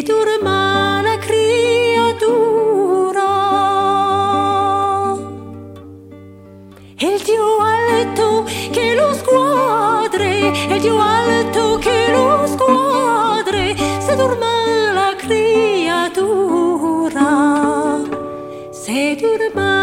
dorma la creatura. E il Dio alto che lo squadre, e il Dio alto che lo squadre, se dorma la creatura, se dorma